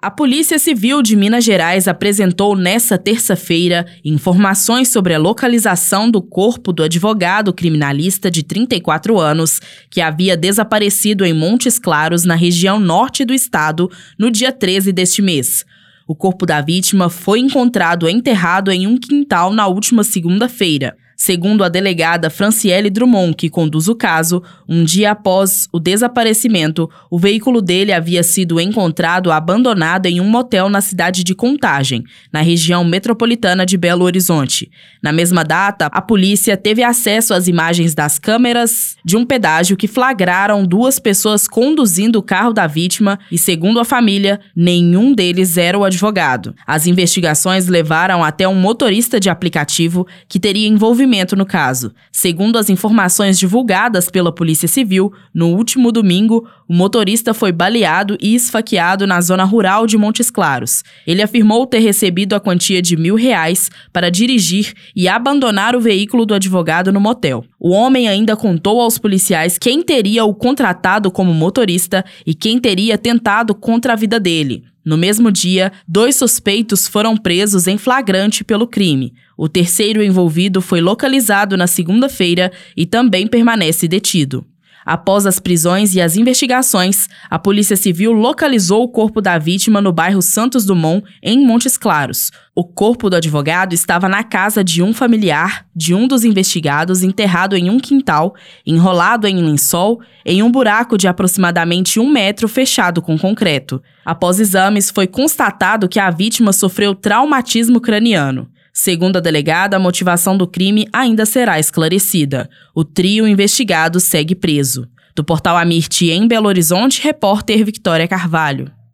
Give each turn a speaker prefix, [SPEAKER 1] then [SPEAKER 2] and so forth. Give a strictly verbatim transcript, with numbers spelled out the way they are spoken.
[SPEAKER 1] A Polícia Civil de Minas Gerais apresentou nesta terça-feira informações sobre a localização do corpo do advogado criminalista de trinta e quatro anos que havia desaparecido em Montes Claros, na região norte do estado, no dia treze deste mês. O corpo da vítima foi encontrado enterrado em um quintal na última segunda-feira. Segundo a delegada Franciele Drummond, que conduz o caso, um dia após o desaparecimento, o veículo dele havia sido encontrado abandonado em um motel na cidade de Contagem, na região metropolitana de Belo Horizonte. Na mesma data, a polícia teve acesso às imagens das câmeras de um pedágio que flagraram duas pessoas conduzindo o carro da vítima e, segundo a família, nenhum deles era o advogado. As investigações levaram até um motorista de aplicativo que teria envolvimento no caso. Segundo as informações divulgadas pela Polícia Civil, no último domingo, o motorista foi baleado e esfaqueado na zona rural de Montes Claros. Ele afirmou ter recebido a quantia de mil reais para dirigir e abandonar o veículo do advogado no motel. O homem ainda contou aos policiais quem teria o contratado como motorista e quem teria tentado contra a vida dele. No mesmo dia, dois suspeitos foram presos em flagrante pelo crime. O terceiro envolvido foi localizado na segunda-feira e também permanece detido. Após as prisões e as investigações, a Polícia Civil localizou o corpo da vítima no bairro Santos Dumont, em Montes Claros. O corpo do advogado estava na casa de um familiar de um dos investigados, enterrado em um quintal, enrolado em lençol, em um buraco de aproximadamente um metro fechado com concreto. Após exames, foi constatado que a vítima sofreu traumatismo craniano. Segundo a delegada, a motivação do crime ainda será esclarecida. O trio investigado segue preso. Do portal Amirti em Belo Horizonte, repórter Victoria Carvalho.